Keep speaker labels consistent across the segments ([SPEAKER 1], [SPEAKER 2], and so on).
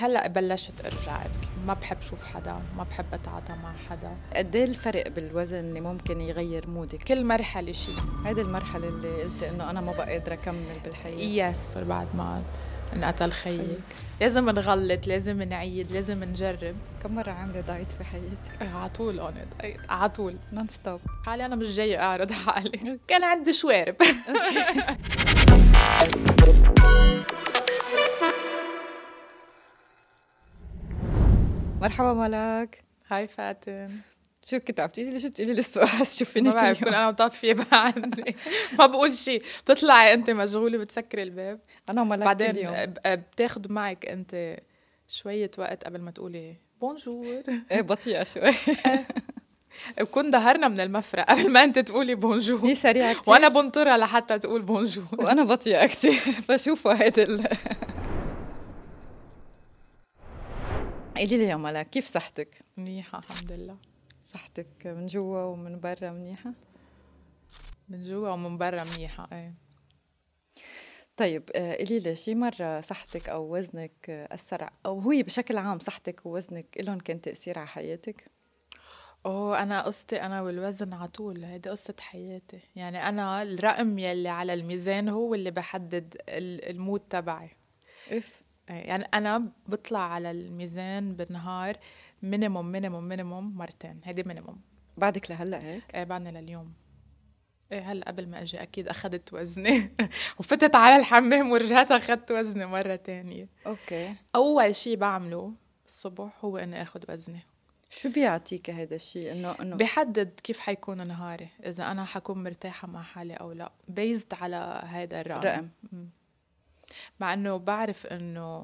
[SPEAKER 1] هلأ بلشت ارجع ابكي، ما بحب شوف حدا، ما بحب اتعاطى مع حدا.
[SPEAKER 2] قد ايه الفرق بالوزن اللي ممكن يغير مودك؟
[SPEAKER 1] كل مرحلة شيء.
[SPEAKER 2] هيدي المرحلة اللي قلت انه انا ما بقى قادرة اكمل بالحياة.
[SPEAKER 1] يس، بعد ما انقتل خيك لازم نغلط، لازم نعيد، لازم نجرب.
[SPEAKER 2] كم مرة عاملة دايت في حياتك؟
[SPEAKER 1] على طول اون على طول
[SPEAKER 2] نون ستوب.
[SPEAKER 1] حالي انا مش جاية اعرض حالي، كان عندي شوارب.
[SPEAKER 2] مرحبا ملاك.
[SPEAKER 1] هاي فاتن.
[SPEAKER 2] شو كنت عم تقولي لي؟ شو بتقولي لي السؤال؟ شوفيني
[SPEAKER 1] ما بعرف، كون انا مطفية بعدني. ما بقول شيء، بتطلعي انت مشغولة بتسكري الباب.
[SPEAKER 2] انا وملاك
[SPEAKER 1] بعدين
[SPEAKER 2] اليوم
[SPEAKER 1] بتاخد معك انت شوية وقت قبل ما تقولي بونجور.
[SPEAKER 2] ايه بطيئة شوي.
[SPEAKER 1] بكون ظهرنا من المفرق قبل ما انت تقولي بونجور.
[SPEAKER 2] هي سريعة كتير
[SPEAKER 1] وانا بنطرها لحتى تقول بونجور.
[SPEAKER 2] وانا بطيئة كتير. فشوفوا قولي لي يا ملاك، كيف صحتك؟
[SPEAKER 1] منيحة الحمد لله.
[SPEAKER 2] صحتك من جوا ومن برا منيحة؟
[SPEAKER 1] من جوا ومن برا منيحة. ايه.
[SPEAKER 2] طيب قولي لي، شي مرة صحتك أو وزنك أثر، أو هو بشكل عام صحتك ووزنك إلهم كان تأثير على حياتك؟
[SPEAKER 1] انا قصتي انا والوزن على طول، هيدي قصة حياتي. يعني انا الرقم يلي على الميزان هو اللي بحدد المود تبعي.
[SPEAKER 2] إف.
[SPEAKER 1] يعني انا بطلع على الميزان بالنهار مينيموم مرتين، هيدي مينيموم.
[SPEAKER 2] بعدك لهلا هيك؟
[SPEAKER 1] ايه بعدني لليوم. ايه هلا قبل ما اجي اكيد اخذت وزني. وفتت على الحمام ورجعت اخذت وزني مرة تانية.
[SPEAKER 2] أوكي.
[SPEAKER 1] اول شي بعمله الصبح هو اني اخذ وزني.
[SPEAKER 2] شو بيعطيك هذا الشيء؟ إنه
[SPEAKER 1] بحدد كيف حيكون نهاري، اذا انا حكون مرتاحة مع حالي او لا، بيزد على هذا الرقم. مع انه بعرف انه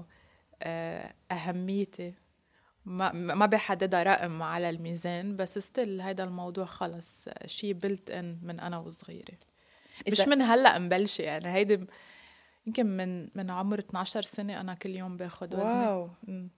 [SPEAKER 1] اهميتي ما بحددها رقم على الميزان، بس ستيل هيدا الموضوع خلص شي بلت ان من انا وصغيرة. مش من هلا مبلشة، يعني هيدي يمكن من عمر 12 سنة أنا كل يوم باخد وزني.
[SPEAKER 2] واو.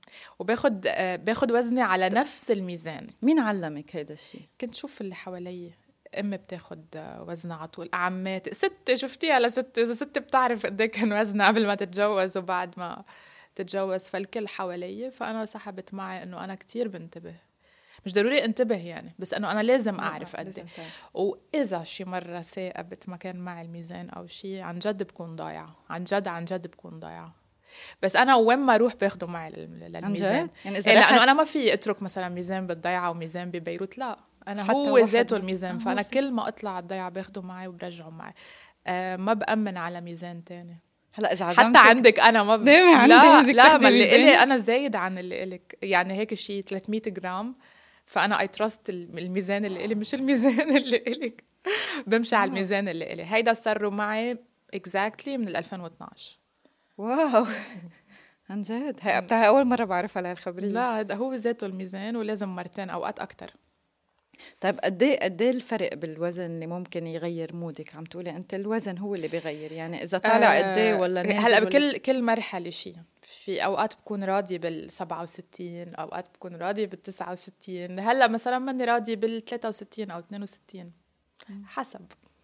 [SPEAKER 1] باخد وزني على نفس الميزان.
[SPEAKER 2] مين علمك هيدا الشيء؟
[SPEAKER 1] كنت شوف اللي حوالي، أمي بتاخد وزنها على طول، عماتي، ستي شفتيها لستي، إذا ستي بتعرف قد ايه كان وزنها قبل ما تتجوز وبعد ما تتجوز، فالكل حوالي. فأنا سحبت معي إنه أنا كتير بنتبه، مش ضروري انتبه يعني، بس انه انا لازم اعرف قد ايه. واذا شي مره ثاقبت ما كان معي الميزان او شي، عن جد بكون ضايعه، عن جد بكون ضايعه. بس انا وين ما اروح باخده معي للميزان. يعني اذا لانه انا ما في اترك مثلا ميزان بالضيعه وميزان ببيروت، لا انا هو ذاته الميزان. فانا كل ما اطلع على الضيعه باخده معي وبرجعه معي. ما بأمن على ميزان تاني.
[SPEAKER 2] هلا اذا
[SPEAKER 1] حتى عندك انا ما لا ما اللي إلي انا زايد عن اللي إلك، يعني هيك شيء 300 جرام. فانا اي تراست الميزان اللي إلي مش الميزان اللي إلك. بمشي على الميزان اللي إلي. هيدا صاروا معي اكزاكتلي من 2012.
[SPEAKER 2] واو. عن جد هي بتاعي اول مره بعرفها لهالخبريه.
[SPEAKER 1] لا هذا هو ذاته الميزان، ولازم مرتين اوقات اكتر.
[SPEAKER 2] طيب قد ايه الفرق بالوزن اللي ممكن يغير مودك؟ عم تقولي انت الوزن هو اللي بيغير، يعني اذا طالع قد ايه ولا نازل؟
[SPEAKER 1] هلا بكل مرحله شيء. في اوقات بكون راضيه بال67، اوقات بكون راضيه بال69. هلا مثلا ماني راضيه بال63 او 62 حسب.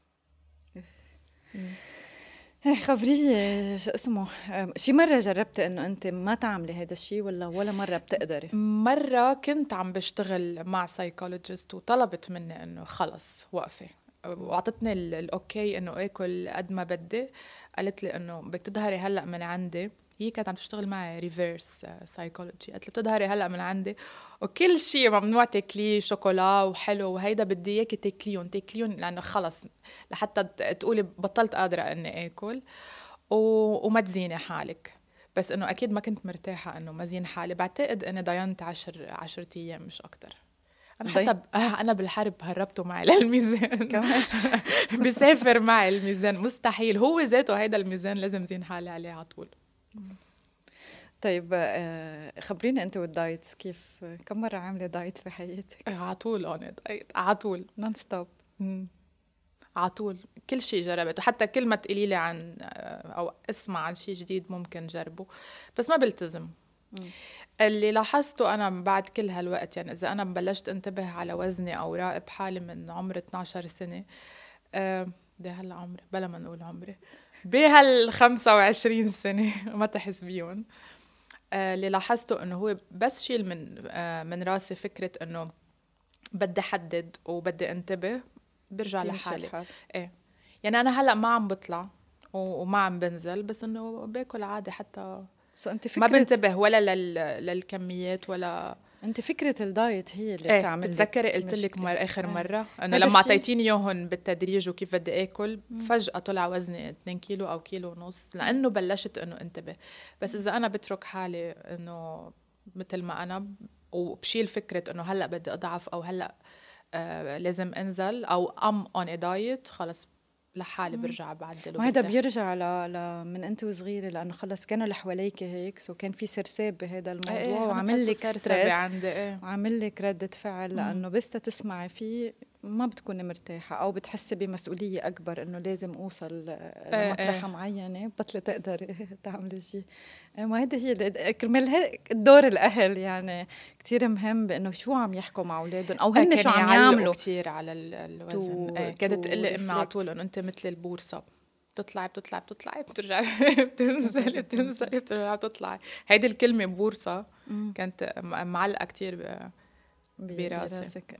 [SPEAKER 2] خبرية شو اسمه، شي مرة جربت انه انت ما تعملي هذا الشيء ولا مرة بتقدري؟
[SPEAKER 1] مرة كنت عم بشتغل مع سايكولوجيست وطلبت مني انه خلص وقفي، وعطتني الاوكي انه اكل قد ما بدي. قالت لي انه بدك تظهري هلا من عندي. هي كانت عم تشتغل معي ريفيرس سايكولوجي. قالت لي بتظهري هلا من عندي وكل شيء ممنوع تاكليه، شوكولا وحلو وهيدا بدي اياكي تاكليهم لانه خلص لحتى تقولي بطلت قادرة اني اكل وما تزيني حالك. بس انه اكيد ما كنت مرتاحة انه ما زين حالي. بعتقد اني ضينت 10 ايام مش اكتر. انا حتى انا بالحرب هربته معي للميزان كمان. بسافر معي الميزان مستحيل، هو ذاته هيدا الميزان لازم زين حالي عليه على طول.
[SPEAKER 2] طيب خبرينا انت والدايت، كيف كم مرة عاملة دايت في حياتك؟
[SPEAKER 1] على طول دايت على طول
[SPEAKER 2] نون ستوب.
[SPEAKER 1] على طول كل شيء جربت، وحتى كل ما تقولي لي عن او اسمع عن شيء جديد ممكن جربه، بس ما بلتزم. اللي لاحظته انا بعد كل هالوقت، يعني اذا انا بلشت انتبه على وزني او راقب حالي من عمر 12 سنة، ده هلا عمري بلا ما نقول عمري، بهال 25 سنة ما تحس بيهم، اللي لاحظته انه هو بس شيل من راسي فكره انه بدي حدد وبدي انتبه برجع لحالي. ايه يعني انا هلا ما عم بطلع وما عم بنزل، بس انه باكل عادي، حتى
[SPEAKER 2] انت
[SPEAKER 1] ما بنتبه ولا للكميات ولا.
[SPEAKER 2] انت فكره الدايت هي اللي بتعمل.
[SPEAKER 1] بتتذكري قلت لك اخر مره انه لما اعطيتيني اياهم بالتدريج وكيف بدي اكل، فجاه طلع وزني 2 كيلو او كيلو ونص، لانه بلشت انه انتبه. بس اذا انا بترك حالي انه مثل ما انا وبشيل فكره انه هلا بدي اضعف او هلا لازم انزل او اون ا دايت، خلص لحالي برجع بعدل.
[SPEAKER 2] وهذا بيرجع من انت وصغيره، لانه خلص كانوا اللي حواليك هيك، سو كان في سرساب بهذا الموضوع وعامل لك ستريس وعامل لك ردة فعل، لانه بس تسمعي فيه ما بتكوني مرتاحه او بتحسي بمسؤوليه اكبر انه لازم اوصل لمطرحه معينه بطل تقدري تعملي شيء. وهذا هي كرمال هيك دور الاهل يعني كتير مهم، بانه شو عم يحكوا مع اولادهم او هن شو عم يعملوا
[SPEAKER 1] كتير على الوزن. كانت تقول لي امي على طول انه انت مثل البورصه، بتطلعي بترجعي بتنزلي بترجعي بتطلعي. هيدي الكلمه بورصه كانت معلقه كتير براسك.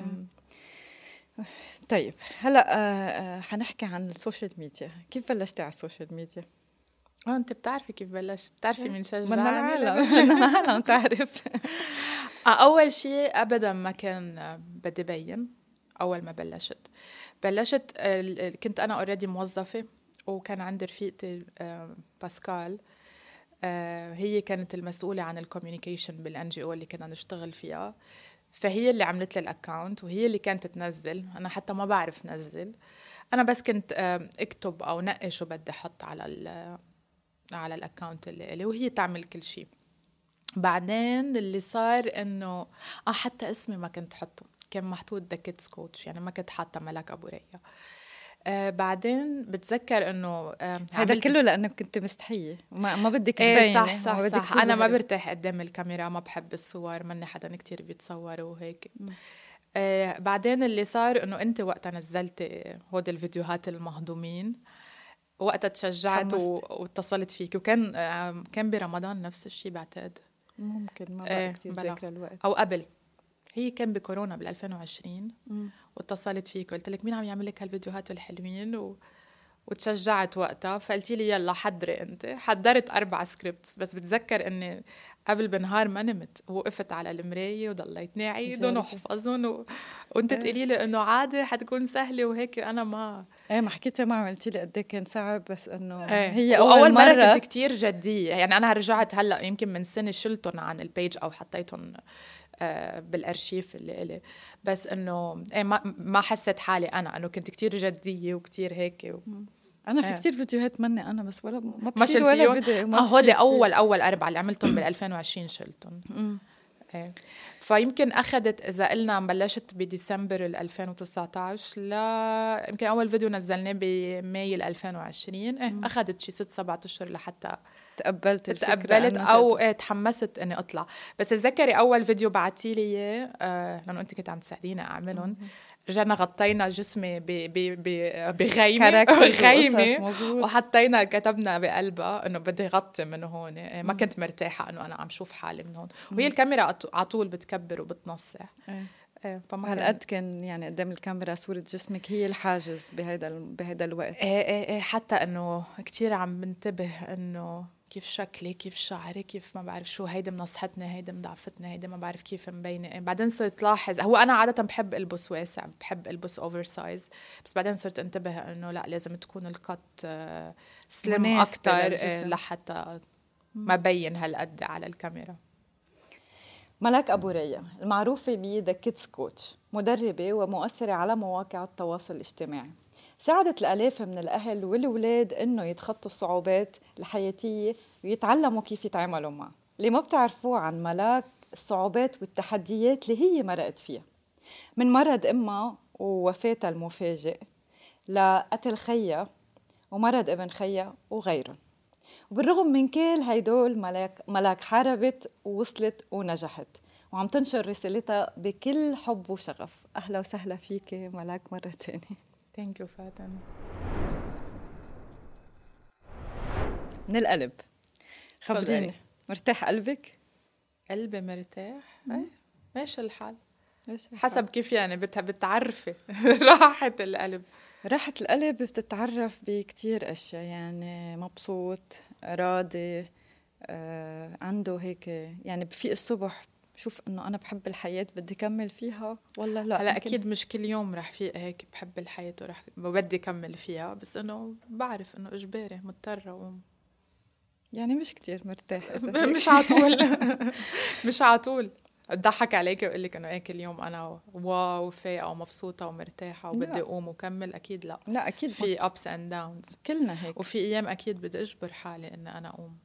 [SPEAKER 2] طيب هلا حنحكي عن السوشيال ميديا. كيف بلشتي على السوشيال ميديا؟
[SPEAKER 1] انت بتعرفي كيف بلشت؟ بتعرفي مين شجعني؟
[SPEAKER 2] من العالم تعرف.
[SPEAKER 1] اول شيء ابدا ما كان بدي بين. اول ما بلشت كنت انا اوريدي موظفه، وكان عندي رفيقتي باسكال، هي كانت المسؤوله عن الكوميونيكيشن بالNGO اللي كنا نشتغل فيها، فهي اللي عملت لي الاكاونت وهي اللي كانت تنزل. انا حتى ما بعرف نزل، انا بس كنت اكتب او نقي شو بدي احط على الاكاونت اللي وهي تعمل كل شيء. بعدين اللي صار انه حتى اسمي ما كنت حطه، كان محطوط ذا كيدز كوتش، يعني ما كنت حاطه ملاك ابو ريا. بعدين بتذكر انه
[SPEAKER 2] هذا كله لانه كنت مستحيه ما بدك تبيني.
[SPEAKER 1] صح انا ما برتاح قدام الكاميرا، ما بحب الصور، مني حدا كتير بيتصور وهيك. بعدين اللي صار انه انت وقتها نزلتي هود الفيديوهات المهضومين، وقتها تشجعت واتصلت فيك، وكان كان برمضان نفس الشيء بعتقد،
[SPEAKER 2] ممكن ما بقى كتير ذاكره الوقت
[SPEAKER 1] او قبل. هي كان بكورونا بال2020 واتصلت فيك وقلت لك مين عم يعمل لك هالفيديوهات الحلوين وتشجعت وقتها، فقلتي لي يلا حضري. انت حضرت 4 سكريبتس، بس بتذكر اني قبل بنهار ما نمت، وقفت على المرايه وضليتني اعيدهم واحفظهم وانت تقولي لي انه عادي حتكون سهله وهيك. انا ما
[SPEAKER 2] حكيتها معه، قلتي لي قد ايه كان صعب، بس انه
[SPEAKER 1] هي اول مره كنت كتير جديه. يعني انا رجعت هلا يمكن من سنه شلتهم عن البيج او حطيتهم بالارشيف اللي إلي، بس انه ما حسيت حالي انا انه كنت كتير جديه وكتير هيك
[SPEAKER 2] انا في كتير فيديوهات مني انا، بس ولا ما بشيل ولا فيديو.
[SPEAKER 1] هودي اول 4 اللي عملتهم بال2020 شلتهم. فيمكن اخذت، اذا قلنا بلشت بديسمبر 2019 لا يمكن اول فيديو نزلناه بماي 2020. اخذت شي 6-7 اشهر لحتى
[SPEAKER 2] تقبلت
[SPEAKER 1] او تحمست اني اطلع. بس تذكري اول فيديو بعتيلي اياه لانه انت كنت عم تساعديني اعملهم، رجعنا غطينا جسمي بغيمه وحطينا كتبنا بقلبها انه بدي غطي من هون. ما كنت مرتاحه انه انا عم شوف حالي من هون، وهي الكاميرا على طول بتكبر وبتنصح.
[SPEAKER 2] هالقد كان يعني قدام الكاميرا صورة جسمك هي الحاجز بهذا الوقت.
[SPEAKER 1] حتى انه كتير عم بنتبه انه كيف شكلي، كيف شعري، كيف ما بعرف شو، هيدا منصحتني، هيدا مضعفتني، هيدا ما بعرف كيف مبينه. بعدين صرت لاحظ، هو انا عاده بحب البس واسع، بحب البس اوفر سايز، بس بعدين صرت انتبه انه لا لازم تكون القط سليم اكتر لحتى ما بين هالقد على الكاميرا.
[SPEAKER 2] ملاك أبو ريا المعروفة ب The Kids Coach، مدربة ومؤثرة على مواقع التواصل الاجتماعي، ساعدت الآلاف من الأهل والأولاد إنه يتخطوا الصعوبات الحياتية ويتعلموا كيف يتعاملوا معها. اللي ما بتعرفوه عن ملاك الصعوبات والتحديات اللي هي مرقت فيها، من مرض أمها ووفاتها المفاجئ لقتل خيها ومرض ابن خيها وغيرهم. وبالرغم من كل هيدول ملاك حاربت ووصلت ونجحت، وعم تنشر رسالتها بكل حب وشغف. أهلا وسهلا فيك ملاك مرة تانية.
[SPEAKER 1] Thank you فاتن.
[SPEAKER 2] من القلب خبريني، مرتاح قلبك؟
[SPEAKER 1] قلبي مرتاح. ايه ماشي الحال.
[SPEAKER 2] حسب
[SPEAKER 1] حسب كيف يعني بتعرفي راحة القلب.
[SPEAKER 2] راحة القلب بتتعرف بكتير أشياء، يعني مبسوط، راضي، عنده هيك، يعني بفيق الصبح شوف إنه أنا بحب الحياة بدي كمل فيها ولا لا.
[SPEAKER 1] هلا أكيد مش كل يوم رح فيق هيك بحب الحياة ورح بدي كمل فيها، بس إنه بعرف إنه إجباري مضطرة أقوم.
[SPEAKER 2] يعني مش كتير مرتاح إذا هيك.
[SPEAKER 1] مش عطول. مش عطول أضحك عليك وأقول لك إنه هيك اليوم أنا واو فايقة ومبسوطة ومرتاحة وبدي أقوم وكمل. أكيد لا.
[SPEAKER 2] لا أكيد
[SPEAKER 1] في ups and downs.
[SPEAKER 2] كلنا هيك.
[SPEAKER 1] وفي أيام أكيد بدي أجبر حالي إن أنا أقوم.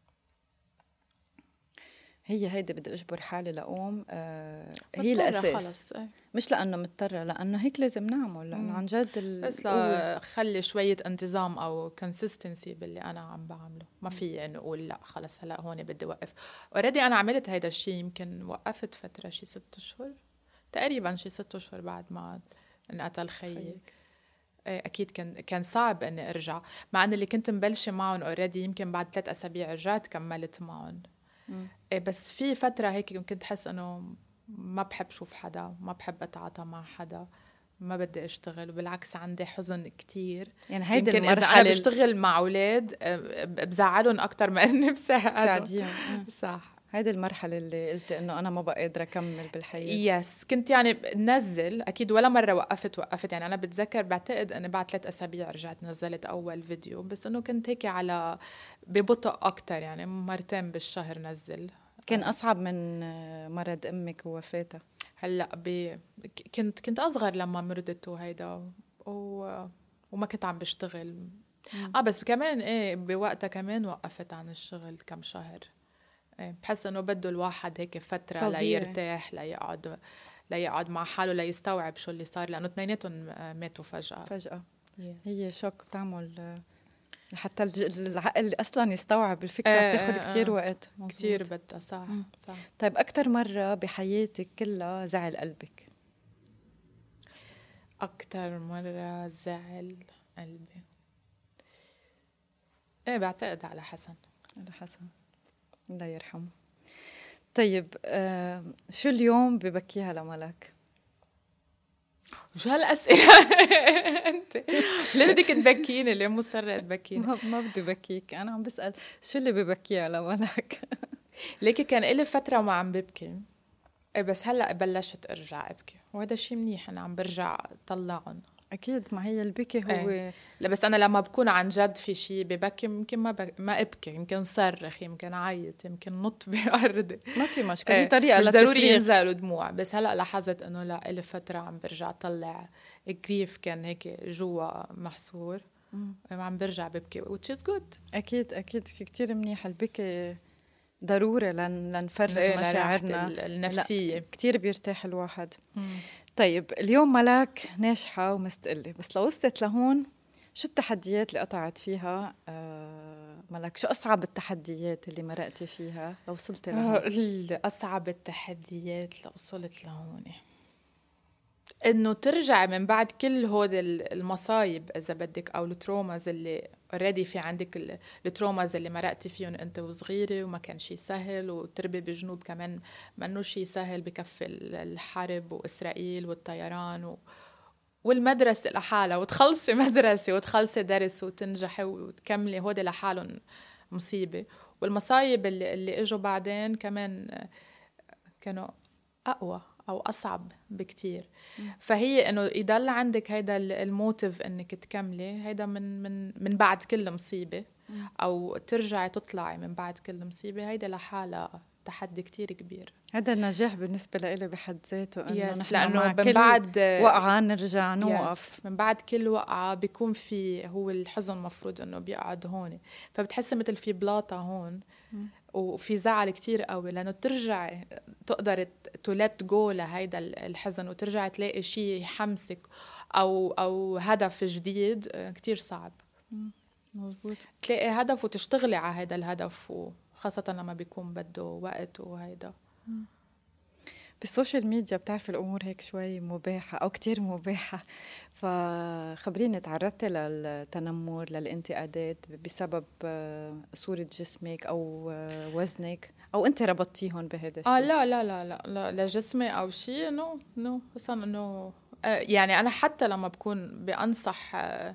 [SPEAKER 2] هيدي بدي أجبر حالي لأقوم. هي
[SPEAKER 1] مضطرة
[SPEAKER 2] الأساس.
[SPEAKER 1] خلص.
[SPEAKER 2] مش لأنه مضطرة، لأنه هيك لازم نعمل، لأنه عن جد
[SPEAKER 1] بس لا خلي شوية انتظام أو consistency باللي أنا عم بعمله. ما في إنه أقول لا خلص هلا هون بدي وقف. already أنا عملت هيدا الشيء، يمكن وقفت فترة شي 6 أشهر تقريبا، شي 6 أشهر بعد ما انقتل خيي. أكيد كان صعب إني أرجع، مع أن اللي كنت مبلشة معهم already يمكن بعد 3 أسابيع رجعت كملت معهم. بس في فترة هيك كنت حس إنه ما بحب شوف حدا، ما بحب أتعاطى مع حدا، ما بدي أشتغل، وبالعكس عندي حزن كتير.
[SPEAKER 2] يعني هيدي
[SPEAKER 1] يمكن إذا أنا بشتغل مع أولاد بزعلهم أكتر ما إني
[SPEAKER 2] بساعدهم.
[SPEAKER 1] صح.
[SPEAKER 2] هيدي المرحلة اللي قلت إنه أنا ما بقى قادرة أكمل بالحياة.
[SPEAKER 1] يس كنت يعني نزل أكيد، ولا مرة وقفت. يعني أنا بتذكر بعتقد أني بعد 3 أسابيع رجعت نزلت أول فيديو، بس إنه كنت هيك على ببطء أكتر، يعني 2 مرات بالشهر نزل.
[SPEAKER 2] كان أصعب من مرض أمك ووفاتها؟
[SPEAKER 1] هلا كنت اصغر لما مرضت وهيدا وما كنت عم بشتغل. بس كمان بوقتها كمان وقفت عن الشغل كم شهر. بحس انه بده الواحد هيك فترة طبيعي. ليرتاح، ليقعد مع حاله، ليستوعب شو اللي صار، لانه اثنيناتهم ماتوا فجأة.
[SPEAKER 2] هي شوك بتعمل حتى العقل اصلا يستوعب الفكرة. بتاخد كتير وقت.
[SPEAKER 1] كتير بدها. صح.
[SPEAKER 2] طيب اكتر مرة بحياتك كلها زعل قلبك؟
[SPEAKER 1] اكتر مرة زعل قلبي بعتقد على حسن.
[SPEAKER 2] الله يرحمه. طيب شو اليوم ببكيها لملك؟
[SPEAKER 1] شو هالأسئلة؟ أنت ليه بدك تبكيني؟ ليه مصرة تبكيني؟
[SPEAKER 2] ما بدي بكيك، أنا عم بسأل شو اللي ببكيها لملك؟
[SPEAKER 1] ليكي كان إلي فترة ما عم ببكي، بس هلأ بلشت أرجع أبكي، وهذا شيء منيح. أنا عم برجع طلعهم.
[SPEAKER 2] أكيد، ما هي البكي هو
[SPEAKER 1] لا بس أنا لما بكون عن جد في شيء ببكي، يمكن ما أبكي، يمكن صرخ، يمكن عيط، يمكن نط بأرضي.
[SPEAKER 2] ما في مشكلة. هي طريقة
[SPEAKER 1] مش ضروري ينزلوا دموع. بس هلأ لاحظت إنه لا، إلي فترة عم برجع طلع الجريف كان هيك جوا محصور، عم برجع ببكي which is good.
[SPEAKER 2] أكيد شيء كتير منيح. البكي ضروري لنفرغ مشاعرنا
[SPEAKER 1] النفسية.
[SPEAKER 2] كتير بيرتاح الواحد. طيب اليوم ملاك ناجحة ومستقلة، بس لو وصلت لهون شو التحديات اللي قطعت فيها ملاك؟ شو أصعب التحديات اللي مرقتي فيها لو وصلت لهون؟
[SPEAKER 1] أصعب التحديات لو وصلت لهون إنه ترجع من بعد كل هود المصايب إذا بدك، أو التروماز اللي already في عندك، التروماز اللي مرقتي فيهم أنت وصغيرة وما كان شي سهل، وتربي بجنوب كمان منو شي سهل بكفي الحرب وإسرائيل والطيران والمدرسة لحالها، وتخلصي مدرسة وتخلصي درس وتنجحي وتكملي، هودي لحالهم مصيبة. والمصايب اللي اجوا بعدين كمان كانوا أقوى أو أصعب بكتير. فهي إنه يضل عندك هيدا الموتيف إنك تكملي، هيدا من بعد كل مصيبة، أو ترجعي تطلعي من بعد كل مصيبة، هيدا لحالها تحدي كتير كبير.
[SPEAKER 2] هذا النجاح بالنسبة لإلي بحد ذاته، إنه نحن
[SPEAKER 1] لأنه
[SPEAKER 2] مع
[SPEAKER 1] من بعد
[SPEAKER 2] وقعة نرجع نوقف.
[SPEAKER 1] من بعد كل وقعة بيكون في هو الحزن مفروض إنه بيقعد هون، فبتحسي مثل في بلاطة هون وفي زعل كتير قوي، لأنه ترجعي تقدر تولت جو لهيدا الحزن وترجعي تلاقي شيء يحمسك أو هدف جديد، كتير صعب.
[SPEAKER 2] مزبوط.
[SPEAKER 1] تلاقي هدف وتشتغلي على هيدا الهدف، وخاصة لما بيكون بده وقت وهيدا.
[SPEAKER 2] بالسوشيال ميديا بتعرف الأمور هيك شوي مباحة أو كتير مباحة، فخبريني تعرضتي للتنمر، للانتقادات بسبب صورة جسمك أو وزنك او انت ربطتيهم بهذا الشيء؟
[SPEAKER 1] لا لا لا لا لا لجسمي او شيء، نو اصلا انه يعني انا حتى لما بكون بانصح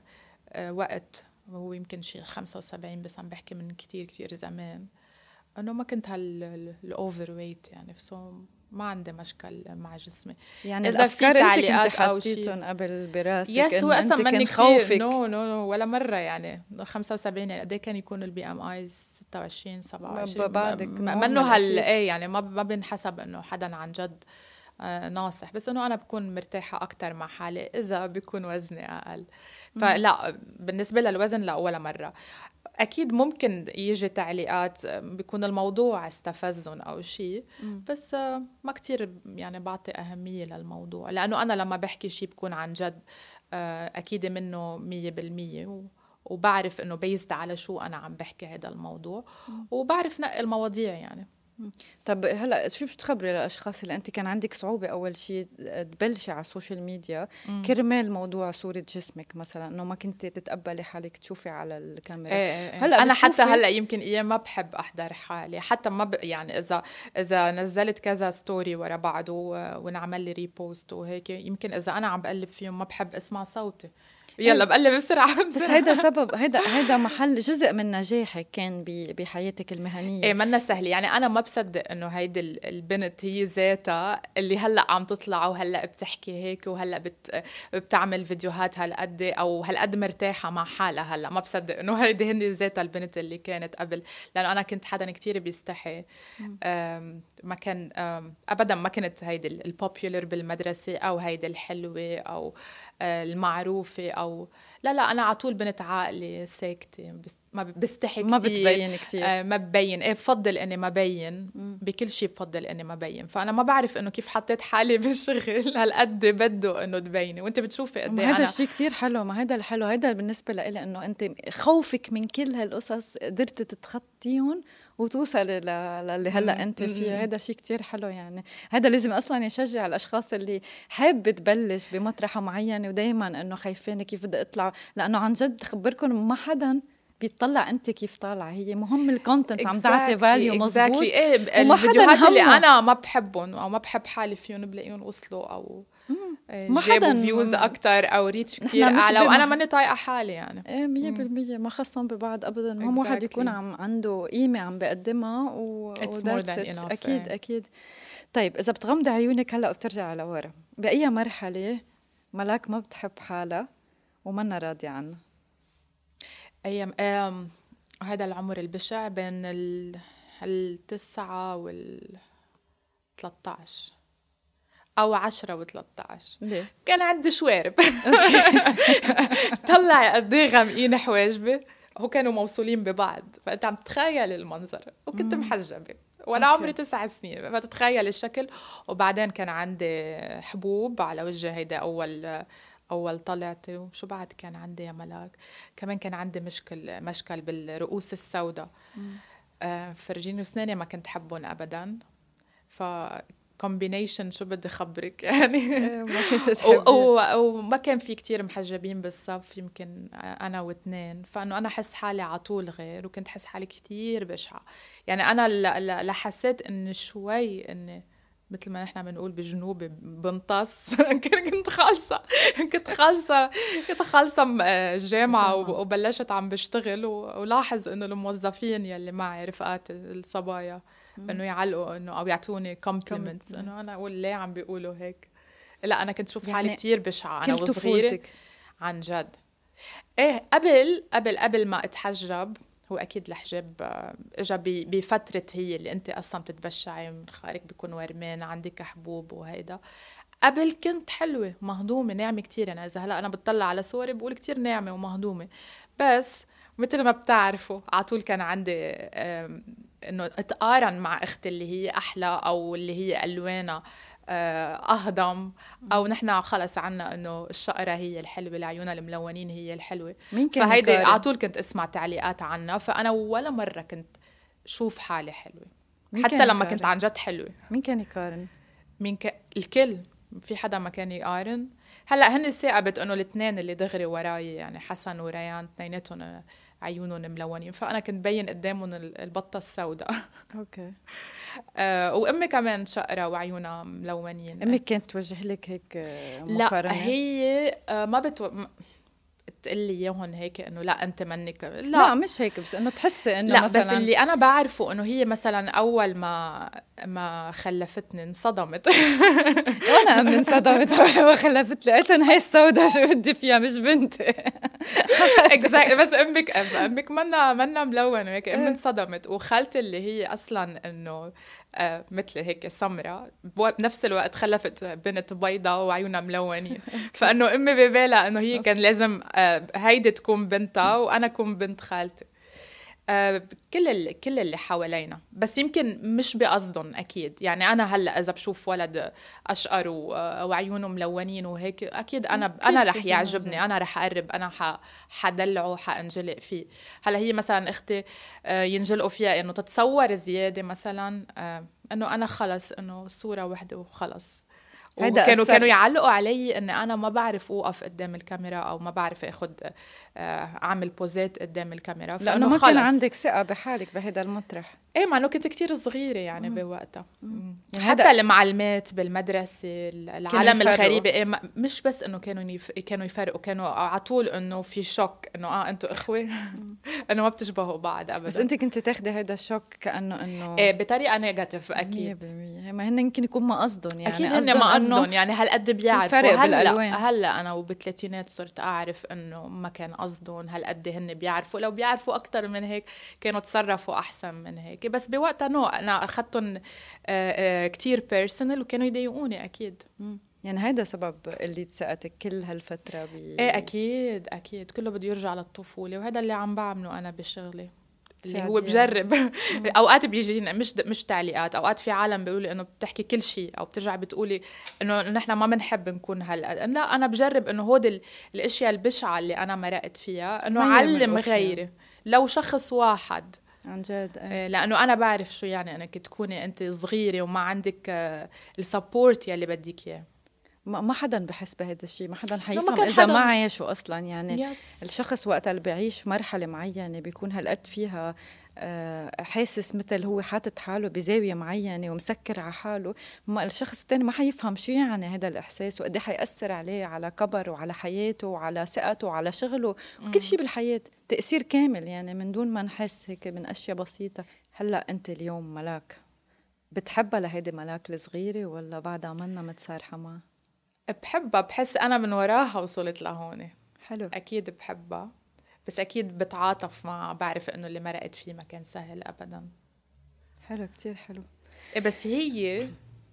[SPEAKER 1] وقت هو يمكن شيء 75، بس عم بحكي من كتير كتير زمان، انه ما كنت هالاوفر ويت يعني، ما عندي مشكل مع جسمي.
[SPEAKER 2] يعني
[SPEAKER 1] اذا في
[SPEAKER 2] الافكار انت
[SPEAKER 1] تعليقات
[SPEAKER 2] كنت
[SPEAKER 1] او شيء
[SPEAKER 2] حطيتهم قبل براسك
[SPEAKER 1] يس، هو
[SPEAKER 2] انه
[SPEAKER 1] اصلا
[SPEAKER 2] انت
[SPEAKER 1] مني
[SPEAKER 2] كان
[SPEAKER 1] كتير
[SPEAKER 2] خوفك؟
[SPEAKER 1] نو ولا مره يعني 75 يعني قد ايه كان يكون البي ام اي 26 27
[SPEAKER 2] بعدك
[SPEAKER 1] منه
[SPEAKER 2] أكيد.
[SPEAKER 1] ايه يعني ما بنحسب انه حدا عن جد ناصح، بس انه انا بكون مرتاحه اكتر مع حالي اذا بيكون وزني اقل. فلا بالنسبه للوزن لا ولا مره. اكيد ممكن يجي تعليقات بيكون الموضوع استفزهم او شيء، بس ما كتير يعني بعطي اهميه للموضوع، لانه انا لما بحكي شيء بكون عن جد اكيد منه 100%، وبعرف انه بيزد على شو انا عم بحكي هذا الموضوع، وبعرف نقي المواضيع يعني.
[SPEAKER 2] طب هلا شو بتخبري للاشخاص اللي انت كان عندك صعوبه اول شيء تبلشي على السوشيال ميديا كرمال موضوع صوره جسمك مثلا، انه ما كنت تتقبلي حالك تشوفي على الكاميرا؟
[SPEAKER 1] هلا انا حتى هلا يمكن ايام ما بحب احضر حالي، حتى ما يعني اذا نزلت كذا ستوري ورا بعض ونعمل لي ريبوست وهيك، يمكن اذا انا عم بقلب فيهم ما بحب اسمع صوتي، يلا بقلب بسرعه.
[SPEAKER 2] بس هيدا سبب، هيدا محل جزء من نجاحك كان بحياتك المهنيه.
[SPEAKER 1] منا سهل يعني. انا ما بصدق انه هيدي البنت هي ذاتها اللي هلا عم تطلع وهلا بتحكي هيك وهلا بتعمل فيديوهات هالقد او هالقد مرتاحه مع حالها. هلا ما بصدق انه هيدي هندي ذاتها البنت اللي كانت قبل، لانه انا كنت حدا كتير بيستحي. ما كان ابدا ما كنت هيدي البوبيولر بالمدرسه او هيدي الحلوه او المعروفه او لا انا على طول بنت عاقله ساكته، ما بستحي كتير،
[SPEAKER 2] ما بتبين كتير.
[SPEAKER 1] ما ببين. بفضل اني ما بين بكل شيء، بفضل اني ما بين. فانا ما بعرف انه كيف حطيت حالي بالشغل هالقد بده انه تبيني، وانت بتشوفي قد ايه.
[SPEAKER 2] هذا الشيء كتير حلو، ما هذا الحلو، هذا بالنسبه لإلي انه انت خوفك من كل هالقصص قدرت تتخطيهم وتوصلي للي هلا انت فيه. هذا شيء كتير حلو يعني. هذا لازم اصلا يشجع الاشخاص اللي حابه تبلش بمطرحه معينه ودائما انه خايفين كيف بدي اطلع، لانه عن جد خبركم ما حدا بيطلع انت كيف طالعه. هي مهم الكونتنت عم تعطي فاليو مزبوط.
[SPEAKER 1] الفيديوهات اللي انا ما بحبهم او ما بحب حالي فيهم بلاقيهم وصلوا او جابوا فيوز اكتر او ريتش كتير اعلى وانا ماني طايقه حالي يعني.
[SPEAKER 2] 100% ما خصهم ببعض ابدا. المهم واحد يكون عنده قيمه عم بقدمها اكيد اكيد. طيب اذا بتغمضي عيونك هلا وبترجع لورا، باي مرحله ملاك ما بتحب حالها ومنا راضيه عنها؟
[SPEAKER 1] ايام هذا العمر البشع بين 9 13 أو 10 و13.
[SPEAKER 2] ليه؟
[SPEAKER 1] كان عندي شوارب طلع قد ايه غامقين حواجبي، هو كانوا موصولين ببعض، فأنت عم تتخيل المنظر، وكنت محجبة وأنا عمري 9 سنين، فتتخيل الشكل. وبعدين كان عندي حبوب على وجهي، هيدا أول طلعتي. وشو بعد كان عندي يا ملاك؟ كمان كان عندي مشكل بالرؤوس السوداء. فرجيني وسناني ما كنت حبهم أبدا. كومبينيشن شو بدي خبرك يعني.
[SPEAKER 2] ما كنت تحبي
[SPEAKER 1] وما كان في كتير محجبين بالصف، يمكن أنا واثنين. فأنه أنا حس حالي على طول غير، وكنت حس حالي كتير بشعة يعني. أنا لحسيت إن شوي إني مثل ما نحن بنقول بجنوب بنطس. كنت خالصة الجامعة وبلشت عم بشتغل، ولاحظ إنه الموظفين يلي معي رفقات الصبايا انه يعلقوا انه او يعطوني كومبلمنتس، انه انا اقول ليه عم بيقولوا هيك. لا انا كنت شوف حالي كتير بشعه انا وصغيره عن جد. قبل ما اتحجب، هو اكيد الحجاب اجى بفتره هي اللي انت اصلا بتتبشعي من خارج بيكون ورمان، عندك حبوب وهيدا. قبل كنت حلوه مهضومه ناعمه كتير. انا اذا هلا انا بتطلع على صوري بقول كتير ناعمه ومهضومه، بس مثل ما بتعرفوا على طول كان عندي انه اتقارن مع اختي اللي هي احلى او اللي هي الوانها اهضم، او نحن خلص عنا انه الشقره هي الحلوه، العيون الملونين هي الحلوه. فهيدي على طول كنت اسمع تعليقات عنها، فانا ولا مره كنت شوف حالي حلوه حتى لما كنت عن جد حلوه.
[SPEAKER 2] مين كان يقارن؟
[SPEAKER 1] الكل. في حدا ما كان يقارن. هلا هن ثاقبت انه الاثنين اللي دغري وراي يعني حسن وريان اثنيناتهم عيونهم ملونين، فانا كنت بين قدامهم البطه السوداء.
[SPEAKER 2] اوكي.
[SPEAKER 1] وامي كمان شقره وعيونها ملونين.
[SPEAKER 2] امي كانت توجه لك هيك مقارنه؟
[SPEAKER 1] لا هي ما تقلي اياهم هيك انه لا انت منك،
[SPEAKER 2] لا مش هيك، بس انه تحسي انه
[SPEAKER 1] لا
[SPEAKER 2] مثلا
[SPEAKER 1] بس اللي انا بعرفه انه هي مثلا اول ما خلفتني انصدمت.
[SPEAKER 2] وانا من صدمت اول خلفت لي، قلت لها هي السوداء شو بدي فيها مش بنتي.
[SPEAKER 1] اكزاكت. بس امك منا ملونه هيك، امي انصدمت. وخالتي اللي هي اصلا انه مثل هيك سمراء، بنفس الوقت خلفت بنت بيضاء وعيونها ملونين. فانه امي ببالها انه هي كان لازم هيدي تكون بنتها وانا كون بنت خالتي. كل اللي حوالينا، بس يمكن مش بقصدهم اكيد. يعني انا هلا اذا بشوف ولد اشقر وعيونه ملونين وهيك، اكيد انا رح يعجبني، انا رح اقرب، انا حدلعه، حانجلق فيه. هلا هي مثلا اختي ينجلقوا فيها انه تتصور زياده مثلا، انه انا خلص انه صوره وحده وخلص. وكانوا يعلقوا علي ان انا ما بعرف اوقف قدام الكاميرا، او ما بعرف اخذ اعمل بوزات قدام الكاميرا،
[SPEAKER 2] لانه ما كان عندك ثقه بحالك بهذا المطرح.
[SPEAKER 1] ايه، مع انه كنت كتير صغيره يعني بوقتها. يعني حتى المعلمات بالمدرسه، العالم الغريبه، ايه مش بس انه كانوا يفرقوا، كانوا على طول انه في شوك انه انتوا اخوه. انه ما بتشبهوا بعض ابدا.
[SPEAKER 2] بس انت كنت تاخذي هذا الشوك كانه
[SPEAKER 1] ايه بطريقه نيجاتيف اكيد
[SPEAKER 2] 100%. ما هن يمكن يكون ما قصدهم، يعني
[SPEAKER 1] اكيد هن ما قصدهم، يعني هالقد بيعرفوا. هلا انا وبالثلاثينات صرت اعرف انه ما كان قصدهم، هالقد هن بيعرفوا. لو بيعرفوا اكثر من هيك كانوا تصرفوا احسن من هيك. بس بوقتها انا اخذتهم كتير بيرسونال وكانوا يضايقوني اكيد.
[SPEAKER 2] يعني هيدا سبب اللي تسقتك كل هالفتره
[SPEAKER 1] ايه اكيد كله بده يرجع للطفوله، وهذا اللي عم بعمله انا بشغلي، اللي هو بجرب. اوقات بيجينا مش تعليقات، اوقات في عالم بيقولوا انه بتحكي كل شيء، او بترجع بتقولي انه نحن ما بنحب نكون هلا. لا انا بجرب انه هود الاشياء البشعه اللي انا مرقت فيها انه اعلم غيري، لو شخص واحد
[SPEAKER 2] عن جد.
[SPEAKER 1] لانه انا بعرف شو يعني انك تكوني انت صغيره وما عندك السبورت يلي بدك اياه.
[SPEAKER 2] ما حدا بحس بهذا الشيء، ما حدا حيفهم اذا ما عايشوا اصلا. يعني الشخص وقت اللي بيعيش مرحله معينه بيكون هالقد فيها حاسس مثل هو حاطط حاله بزاويه معينه ومسكر على حاله، ما الشخص الثاني ما حيفهم شو يعني هذا الاحساس، وقد ايه حيأثر عليه، على كبره وعلى حياته وعلى ثقته وعلى شغله وكل شيء بالحياه، تأثير كامل يعني من دون ما نحس هيك من اشياء بسيطه. هلا انت اليوم ملاك بتحبها لهيدي ملاك الصغيره ولا بعدها منا متصارحه معها؟
[SPEAKER 1] بحبها، بحس أنا من وراها وصلت لهون.
[SPEAKER 2] حلو.
[SPEAKER 1] أكيد بحبها، بس أكيد بتعاطف مع، بعرف إنه اللي مرقت فيه ما كان سهل أبدا.
[SPEAKER 2] حلو، كتير حلو.
[SPEAKER 1] بس هي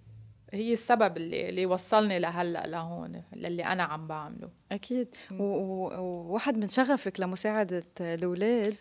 [SPEAKER 1] السبب اللي وصلني لهون اللي أنا عم بعمله.
[SPEAKER 2] أكيد. وواحد من شغفك لمساعدة الأولاد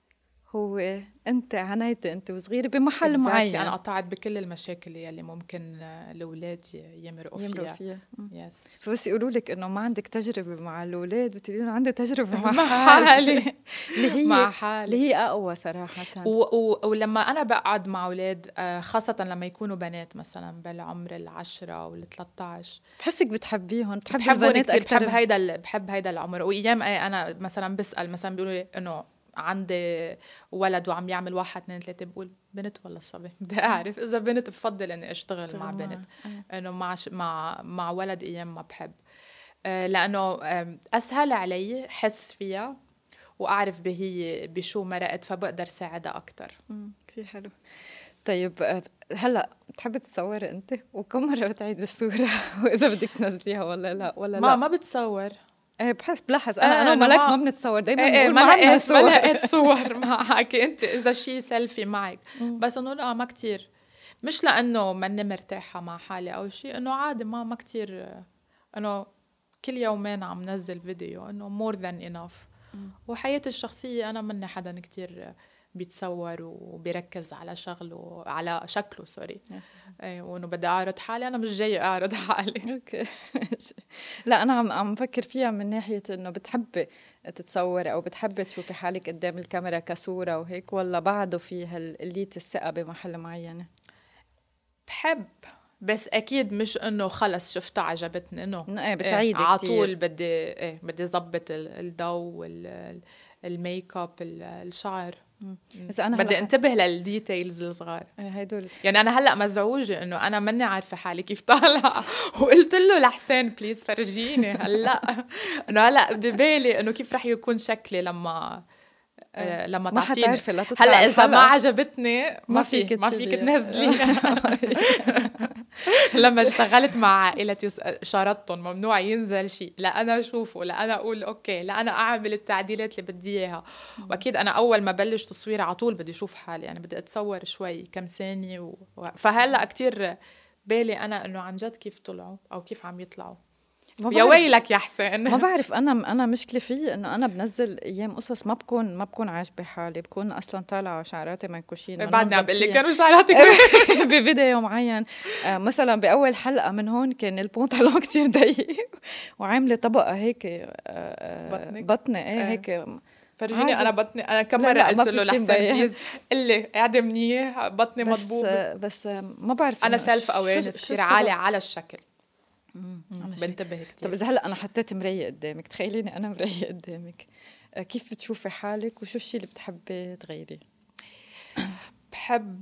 [SPEAKER 2] هو أنت عنيتي أنت وصغيرة بمحل معين.
[SPEAKER 1] أنا قطعت بكل المشاكل اللي ممكن الأولاد يمرقوا فيها.
[SPEAKER 2] فبس يقولوا لك إنه ما عندك تجربة مع الأولاد، بتقولي إنه عندي تجربة مع حالي. اللي هي أقوى صراحة.
[SPEAKER 1] ولما أنا بقعد مع أولاد، خاصة لما يكونوا بنات مثلا بالعمر 10 و13،
[SPEAKER 2] بحسك بتحبيهم، بتحبي البنات أكتر.
[SPEAKER 1] بحب هيدا العمر. وأيام أنا مثلا بسأل، مثلا بيقولوا لي إنه عندي ولد وعم يعمل 1 2 3، بقول بنت ولا صبي؟ بدي اعرف. اذا بنت بفضل اني اشتغل مع بنت، انه مع ولد ايام ما بحب، لانه اسهل علي حس فيها واعرف بهي بشو مرقت، فبقدر ساعدها اكثر.
[SPEAKER 2] كثير حلو. طيب هلا بتحبي تصوري انت؟ وكم مره بتعيدي الصوره؟ واذا بدك تنزليها ولا لا؟ ما
[SPEAKER 1] بتصور.
[SPEAKER 2] بحس بلاحظ انا وملاك ما بنتصور دايما. بنقول
[SPEAKER 1] ما لقيت صور معك انت، اذا شيء سيلفي معك. بس انه لا، ما كتير. مش لانه ماني مرتاحه مع حالي او شيء، انه عادي، ما كتير. انه كل يومين عم نزل فيديو، انه more than enough. وحياتي الشخصيه انا مني حدا كتير بيتصور وبيركز على شغله، على شكله سوري. وانه بدي اعرض حالي، انا مش جاي اعرض حالي.
[SPEAKER 2] اوكي. لا انا عم بفكر فيها من ناحيه انه بتحبي تتصوري او بتحبي تشوفي حالك قدام الكاميرا كصوره وهيك، ولا بعده في هالقلية الثقه بمحل معين؟
[SPEAKER 1] بحب، بس اكيد مش انه خلص شفتها عجبتني، انه
[SPEAKER 2] بتعيدي
[SPEAKER 1] على طول بدي ضبط الضوء الميك اب، الشعر.
[SPEAKER 2] بس انا
[SPEAKER 1] بدي انتبه للديتيلز الصغار
[SPEAKER 2] هدول.
[SPEAKER 1] يعني انا هلا مزعوجه انه انا ماني عارفه حالي كيف طالعه وقلت له لحسين بليز فرجيني هلا انه هلا ببالي انه كيف رح يكون شكلي لما
[SPEAKER 2] ما
[SPEAKER 1] تعطيني.
[SPEAKER 2] حتعرفي لا تطلع
[SPEAKER 1] هلا اذا ما عجبتني ما فيك
[SPEAKER 2] تشيليها.
[SPEAKER 1] تنزليها. لما اشتغلت مع عائلتي شرطتهم ممنوع ينزل شيء، لا انا اشوفه، لا انا اقول اوكي، لا انا اعمل التعديلات اللي بدي اياها. واكيد انا اول ما بلش تصوير على طول بدي اشوف حالي، يعني بدي اتصور شوي كم ثانيه فهلا كتير بالي انا انه عن جد كيف طلعوا او كيف عم يطلعوا. يا ويلك يا حسين.
[SPEAKER 2] ما بعرف، انا مشكله فيي انه انا بنزل ايام قصص ما بكون عاجبه حالي، بكون اصلا طالعه شعراتي منكوشين.
[SPEAKER 1] بعدني عم بقول لك كانوا شعراتك
[SPEAKER 2] بفيديو معين مثلا باول حلقه من هون كان البنطلون كتير ضيق وعامله طبقه هيك بطني هيك
[SPEAKER 1] فرجيني انا بطني. انا كم مره قلت له لحسن بليز قلي قاعده منيح بطني مضبوط.
[SPEAKER 2] بس ما بعرف
[SPEAKER 1] انا سيلف اويرنس كثير عالي على الشكل. بنتبه كتير.
[SPEAKER 2] طب اذا هلا انا حطيت مرايه قدامك، تخيليني انا مرايه قدامك، كيف بتشوفي حالك وشو الشيء اللي بتحبي تغيري؟
[SPEAKER 1] بحب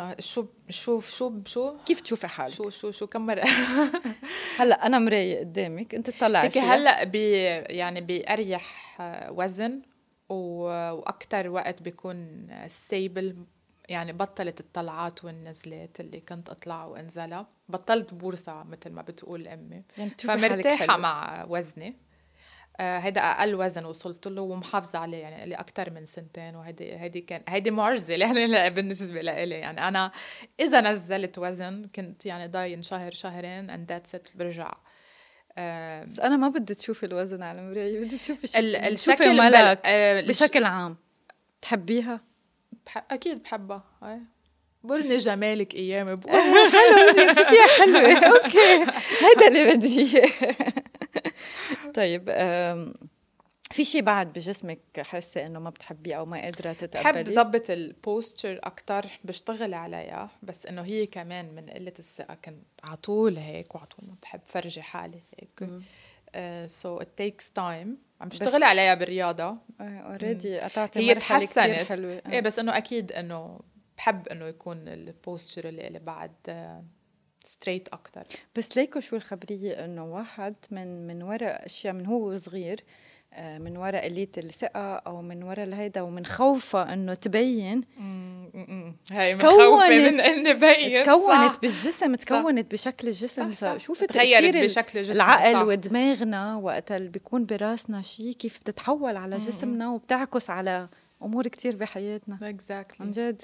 [SPEAKER 1] شو
[SPEAKER 2] كيف تشوفي حالك؟
[SPEAKER 1] شو كم مرة.
[SPEAKER 2] هلا انا مرايه قدامك انت تطلعي فيها.
[SPEAKER 1] هلا يعني بأريح وزن واكثر وقت بيكون ستيبل، يعني بطلت الطلعات والنزلات اللي كنت اطلع وانزلها، بطلت بورصة مثل ما بتقول امي،
[SPEAKER 2] يعني
[SPEAKER 1] فمرتاحة مع وزني. هيدا اقل وزن وصلت له ومحافظه عليه يعني لي اكثر من 2 سنين، هيدي معجزه يعني بالنسبه لي. يعني انا اذا نزلت وزن كنت يعني ضاين شهرين and that's it برجع.
[SPEAKER 2] بس انا ما بدي تشوفي الوزن على المرايه، بدي تشوفي
[SPEAKER 1] الشكل
[SPEAKER 2] ملك بشكل عام. تحبيها؟
[SPEAKER 1] اكيد بحبها. برني جمالك ايامي بقول
[SPEAKER 2] حلو تشوفيها حلوه. اوكي هيدا اللي بدي اياه. طيب في شيء بعد بجسمك حاسه انه ما بتحبيه او ما قادره تتقبليه؟
[SPEAKER 1] بحب ظبط البوستشر اكتر، بشتغل عليها، بس انه هي كمان من قله الثقه كنت على طول هيك وعلى طول ما بحب فرجي حالي هيك. so it takes time. عم بشتغل عليها بالرياضه
[SPEAKER 2] اوريدي قطعتي
[SPEAKER 1] هي
[SPEAKER 2] مرحله كثير حلوه.
[SPEAKER 1] ايه بس انه اكيد انه بحب انه يكون البوستشر اللي بعد ستريت اكتر.
[SPEAKER 2] بس ليكو شو الخبريه انه واحد من وراء اشياء من هو صغير، من وراء قلة الثقة أو من وراء الهيدا ومن خوفة إنه تبين،
[SPEAKER 1] هاي مخوفة من إني بين
[SPEAKER 2] تكونت بالجسم، تكونت بشكل الجسم. شوفي تأثير
[SPEAKER 1] بشكل الجسم
[SPEAKER 2] العقل ودماغنا وقت اللي بيكون براسنا شيء كيف بتتحول على جسمنا وبتعكس على أمور كتير بحياتنا.
[SPEAKER 1] exactly.
[SPEAKER 2] عن جد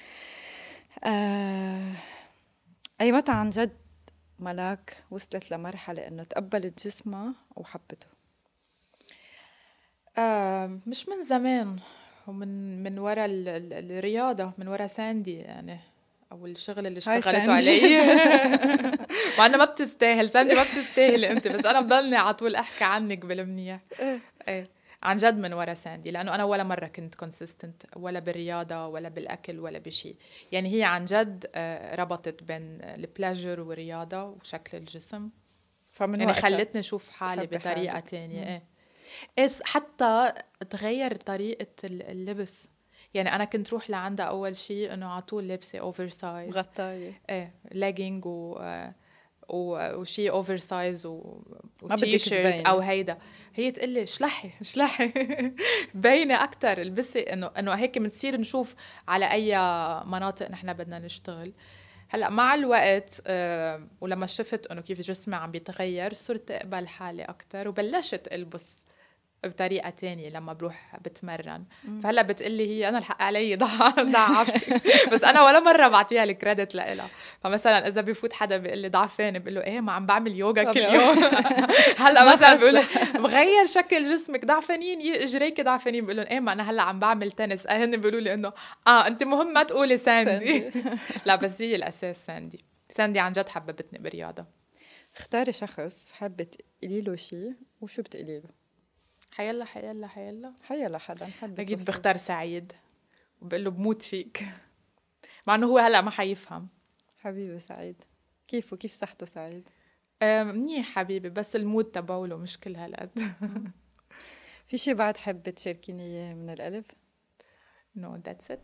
[SPEAKER 2] أي متى عن جد ملاك وصلت لمرحلة إنه تقبلت جسمها وحبته؟
[SPEAKER 1] مش من زمان، ومن وراء الرياضة، من وراء ساندي يعني، أو الشغل اللي اشتغلته عليه. مع أنه ما بتستاهل ساندي، ما بتستاهل أنت، بس أنا بضلني على طول أحكي عنك بالمنيح. إيه عن جد من وراء ساندي، لأنه أنا ولا مرة كنت كونسيستنت ولا بالرياضة ولا بالأكل ولا بشيء. يعني هي عن جد ربطت بين البلاجر والرياضة وشكل الجسم، يعني خلتني أشوف حالي بطريقة تانية. حتى تغير طريقة اللبس. يعني أنا كنت روح لعندها أول شيء إنه عطول لبسي أوفر سايز
[SPEAKER 2] غطاية،
[SPEAKER 1] لاجينج وشي أوفر سايز وتي شيرت أو هيدا. هي تقلي شلحي بينة أكتر البسي، إنه هيك بنصير نشوف على أي مناطق نحن بدنا نشتغل. هلأ مع الوقت ولما شفت إنه كيف جسمي عم بيتغير، صرت أقبل حالي أكتر وبلشت ألبس بطريقة تانية لما بروح بتمرن. فهلا بتقلي هي أنا الحق علي ضعفتك، بس أنا ولا مرة بعطيها الكريدت لإلها. فمثلا إذا بيفوت حدا بيقلي ضعفاني بقول له إيه ما عم بعمل يوغا كل يوم. هلا مثلا بقول مغير شكل جسمك، ضعفانين إجريك ضعفانين، بقول لهم إيه ما أنا هلا عم بعمل تنس. هن بيقولوا لي إنه أنت مهم ما تقولي ساندي. لا بس هي الأساس ساندي عن جد حببتني بالرياضة.
[SPEAKER 2] اختاري شخص حابة تقولي له شيء، وشو بتقولي له؟
[SPEAKER 1] حيلا
[SPEAKER 2] حدا حد
[SPEAKER 1] أكيد بختار سعيد وبقول له بموت فيك، مع إنه هو هلأ ما حيفهم.
[SPEAKER 2] حبيبي سعيد كيف صحته سعيد؟
[SPEAKER 1] منيح حبيبي، بس المود تبعوله مش كل هالقد.
[SPEAKER 2] في شي بعد حابة تشاركيني إياه من الألف؟
[SPEAKER 1] No, that's it.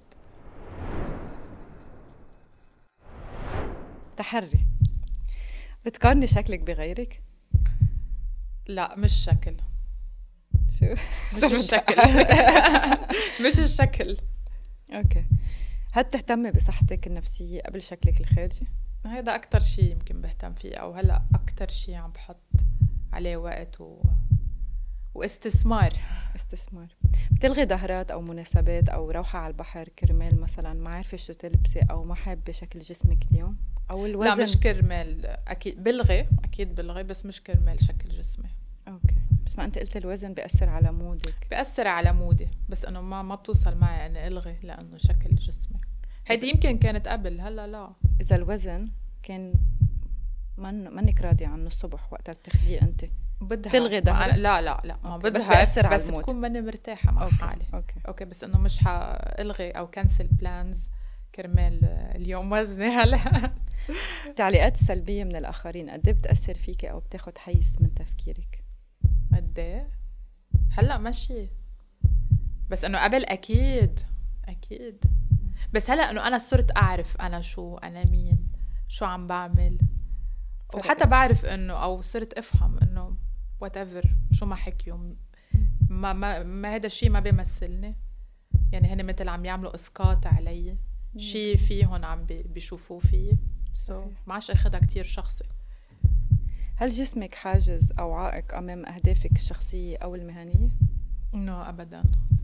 [SPEAKER 2] تحري. بتقارني شكلك بغيرك؟
[SPEAKER 1] لا مش شكل.
[SPEAKER 2] شو؟
[SPEAKER 1] مش الشكل. مش الشكل.
[SPEAKER 2] اوكي. هل تهتمي بصحتك النفسية قبل شكلك الخارجي؟
[SPEAKER 1] هذا أكتر شيء يمكن بهتم فيه، أو هلأ أكتر شيء عم بحط عليه وقت واستثمار.
[SPEAKER 2] بتلغي دهرات أو مناسبات أو روحة على البحر كرمال مثلا ما عارفة شو تلبسي أو ما حابة شكل جسمك اليوم أو الوزن؟
[SPEAKER 1] لا مش كرمال، أكيد بلغي بس مش كرمال شكل جسمي.
[SPEAKER 2] أوكي. بس ما أنت قلت الوزن بيأثر على مودك.
[SPEAKER 1] بيأثر على مودي، بس أنه ما بتوصل معي أني ألغي لأنه شكل جسمي. هيدي يمكن كانت قبل، هلا لا.
[SPEAKER 2] إذا الوزن كان منك راضي عنه الصبح وقت بتاخديه أنت
[SPEAKER 1] بدها
[SPEAKER 2] تلغي ده؟
[SPEAKER 1] لا ما بدها،
[SPEAKER 2] بس بيأثر على
[SPEAKER 1] بس
[SPEAKER 2] المود.
[SPEAKER 1] بكون ماني مرتاحة مع حالي. أوكي بس إنه مش حألغي أو كنسل بلانز كرمال اليوم وزني هلا.
[SPEAKER 2] التعليقات السلبية من الآخرين قد بتأثر فيك أو بتاخد حيز من تفكيرك؟
[SPEAKER 1] قد هلا ماشي، بس إنه قبل أكيد بس هلا إنه أنا صرت أعرف أنا شو، أنا مين، شو عم بعمل، وحتى بعرف إنه أو صرت أفهم إنه whatever شو ما حكيوا ما هذا الشيء ما بيمثلني، يعني هن مثل عم يعملوا اسقاط علي شيء فيهم عم بيشوفوه فيه، ما عادش اخذها كتير شخصي.
[SPEAKER 2] هل جسمك حاجز او عائق امام اهدافك الشخصيه او المهنيه؟
[SPEAKER 1] ابدا.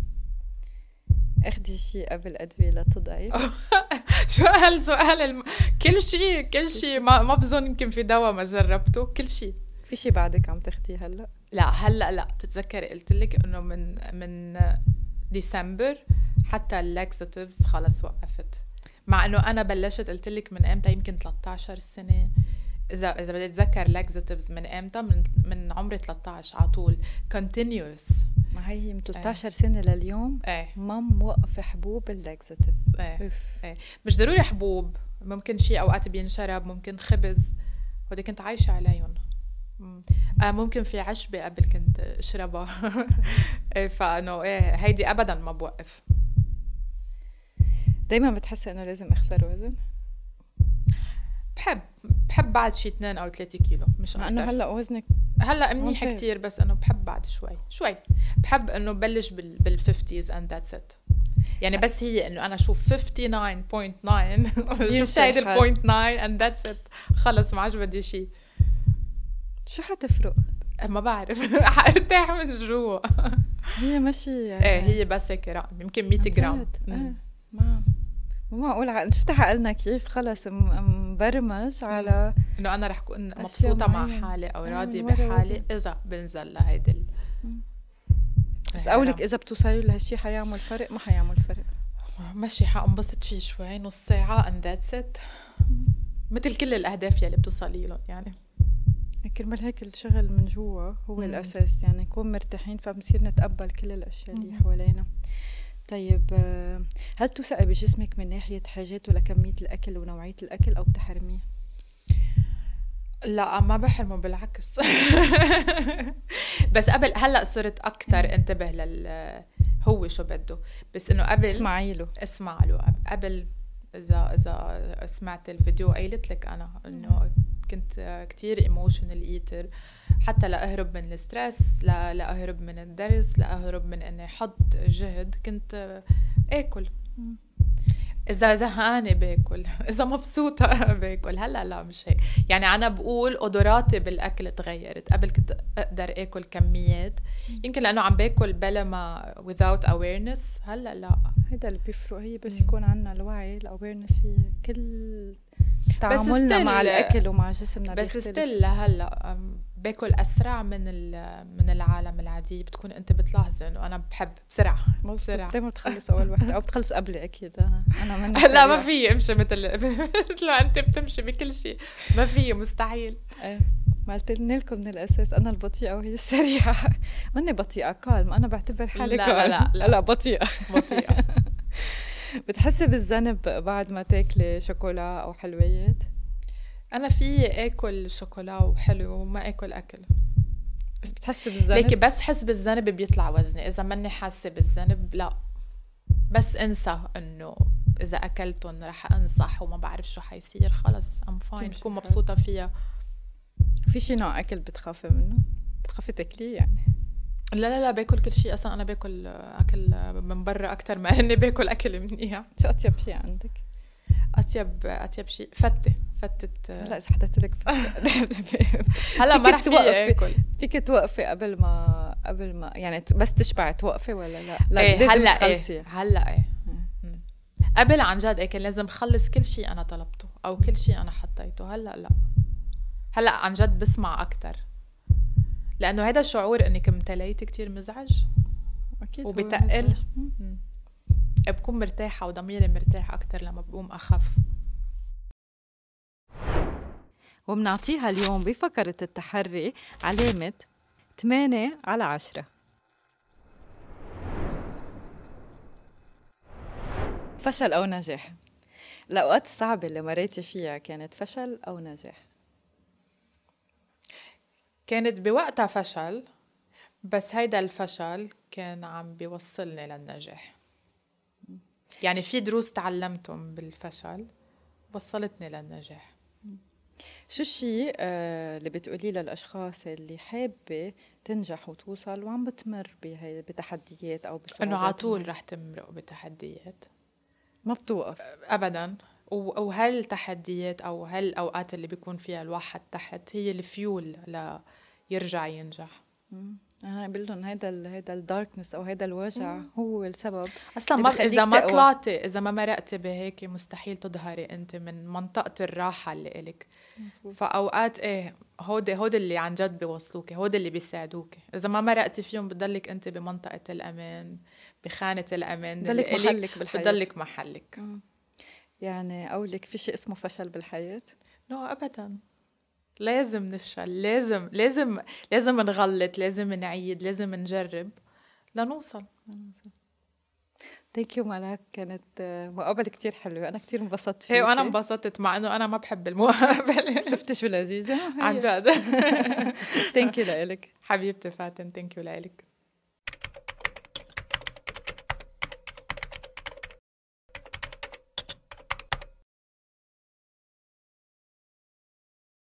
[SPEAKER 2] اخدي شيء قبل ادويه لتضعي؟
[SPEAKER 1] شو هالسؤال كل شيء ما بظن يمكن في دواء ما جربته، كل شيء.
[SPEAKER 2] في شيء بعدك عم تاخديه هلا؟
[SPEAKER 1] لا تتذكري قلت لك انه من ديسمبر حتى اللاكساتيفز خلص وقفت، مع انه انا بلشت قلت لك من امتى، يمكن 13 سنه اذا بدي اتذكر لاكساتيفز من امتى، من عمري 13 على طول كونتينيوس.
[SPEAKER 2] ما هي من 13 سنه لليوم ما موقفه حبوب اللاكساتيف.
[SPEAKER 1] مش ضروري حبوب، ممكن شيء اوقات بينشرب، ممكن خبز، ودي كنت عايشه عليهم. ممكن في عشبة قبل كنت اشربها. فانه هيدي ابدا ما بوقف.
[SPEAKER 2] دايما بتحسي انه لازم اخسر وزن؟
[SPEAKER 1] بحب بعد شي 2 أو 3 كيلو، مش
[SPEAKER 2] مع انه هلا وزنك
[SPEAKER 1] هلا منيح كتير، بس انه بحب بعد شوي بحب انه بلش بال50s and that's it. يعني بس هي انه انا اشوف 59.9 شفت هيدي ال 0.9 and that's it، خلص ما عادش بدي شي.
[SPEAKER 2] شو حتفرق؟
[SPEAKER 1] ما بعرف. حارتاح من جوا.
[SPEAKER 2] هي ماشي
[SPEAKER 1] هي بس هيك رقم يمكن 100 جرام.
[SPEAKER 2] ما معقول شفتها عقلنا كيف خلص مبرمج على
[SPEAKER 1] انه انا رح اكون مبسوطه مع حالي او راضيه بحالي اذا بنزل لهيدي
[SPEAKER 2] بس قولك اذا بتوصلي لهالشي حيعمل فرق؟ ما حيعمل فرق،
[SPEAKER 1] ماشي حانبسط فيه شوي نص ساعه and that's it، مثل كل الاهداف يلي بتوصلي لهم. يعني
[SPEAKER 2] كرمال هيك الشغل من جوا هو الاساس، يعني نكون مرتاحين فبنصير نتقبل كل الاشياء اللي حوالينا. طيب هل توثقي بجسمك من ناحية حاجاته لكمية الأكل ونوعية الأكل أو بتحرميه؟
[SPEAKER 1] لا ما بحرمه، بالعكس. بس قبل هلأ صرت أكتر انتبه هو شو بده، بس إنه قبل اسمع له قبل. إذا سمعت الفيديو قايلت لك أنا إنه كنت كتير ايموشنال ايتر، حتى لأهرب من الستريس، لأهرب من الدرس، لأهرب من اني احط جهد، كنت اكل. اذا زهقانه باكل، اذا مبسوطه باكل. هلا لا مش هيك، يعني انا بقول قدراتي بالاكل تغيرت. قبل كنت اقدر اكل كميات يمكن لانه عم باكل بلا ما without awareness. هلا لا،
[SPEAKER 2] هيدا اللي بيفرق. هي بس يكون عندنا الوعي، الاويرنس هي كل تعاملنا مع الاكل ومع جسمنا
[SPEAKER 1] بس ستيل هلا باكل اسرع من العالم العادي. بتكون انت بتلاحظ انه انا بحب بسرعه
[SPEAKER 2] دايما بتخلص اول وحده او بتخلص قبلي. اكيد انا من
[SPEAKER 1] لا ما في امشي مثل انت بتمشي بكل شيء، ما في مستحيل.
[SPEAKER 2] ما قلت لكم من الاساس انا البطيئه وهي السريعه. ماني بطيئه، كالم. انا بعتبر حالي لا بطيئه. بتحسي بالذنب بعد ما تاكلي شوكولا او حلويات؟
[SPEAKER 1] انا في اكل شوكولا وحلو وما اكل
[SPEAKER 2] بس بتحسي بالذنب؟
[SPEAKER 1] ليكي بس حس بالذنب بيطلع وزني، اذا ماني حاسه بالذنب لا، بس انسى انه اذا اكلتهم رح انصح وما بعرف شو حيصير، خلص ام فاين، بكون مبسوطه فيها.
[SPEAKER 2] في شي نوع اكل بتخافي منه؟ بتخافي تاكليه يعني؟
[SPEAKER 1] لا باكل كل شيء، اصلا انا باكل اكل من برا اكثر ما اني باكل اكل منيح.
[SPEAKER 2] شو اطيب شيء عندك؟
[SPEAKER 1] اطيب شيء فتة
[SPEAKER 2] هلا اذا حطيت لك
[SPEAKER 1] هلا ما رح فيي اكل.
[SPEAKER 2] فيك توقفي قبل ما يعني بس تشبعي توقفي ولا لا؟
[SPEAKER 1] ايه هلا ايه قبل عن جد كان لازم خلص كل شيء انا طلبته او كل شيء انا حطيته. هلا لا، هلا عن جد بسمع اكثر، لانه هذا الشعور انك امتليتي كتير مزعج
[SPEAKER 2] اكيد
[SPEAKER 1] وبتقل. بكون مرتاحه وضميري مرتاح اكثر لما بقوم اخف.
[SPEAKER 2] وبنعطيها اليوم بفقرة التحري علامة 8/10. فشل أو نجاح. الأوقات الصعبة اللي مريتي فيها كانت فشل أو نجاح؟
[SPEAKER 1] كانت بوقتها فشل، بس هيدا الفشل كان عم بيوصلني للنجاح. يعني في دروس تعلمتهم بالفشل وصلتني للنجاح.
[SPEAKER 2] شو الشيء اللي بتقوليه للأشخاص اللي حابة تنجح وتوصل وعم بتمر بتحديات أو بصعوبات؟
[SPEAKER 1] إنه عطول رح تمرق بتحديات،
[SPEAKER 2] ما بتوقف
[SPEAKER 1] أبداً. وهالتحديات أو هالأوقات اللي بيكون فيها الواحد تحت هي الفيول ليرجع ينجح.
[SPEAKER 2] أنا بقول لهم هيدا الداركنس أو هيدا الوجع هو السبب
[SPEAKER 1] أصلاً. إذا ما طلعتي، إذا ما مرقتي بهيك مستحيل تظهري أنت من منطقة الراحة اللي إلك. فأوقات هود اللي عن جد بيوصلوك، هود اللي بيساعدوك. إذا ما مرقتي فيهم بتضلك أنت بمنطقة الأمان، بخانة الأمان،
[SPEAKER 2] بضلك محلك بالحياة،
[SPEAKER 1] بضلك محلك.
[SPEAKER 2] يعني أقولك في شيء اسمه فشل بالحياة؟
[SPEAKER 1] أبداً. لازم نفشل، لازم نغلط، لازم نعيد، لازم نجرب لنوصل.
[SPEAKER 2] ثانك يو ملاك، كانت مقابلة كتير حلوة، أنا كتير انبسطت فيكي.
[SPEAKER 1] وأنا انبسطت، مع إنه أنا ما بحب المقابلة.
[SPEAKER 2] شفتي شو لذيذة
[SPEAKER 1] عن جد.
[SPEAKER 2] ثانك يو لإلك
[SPEAKER 1] حبيبتي فاتن، ثانك يو لإلك.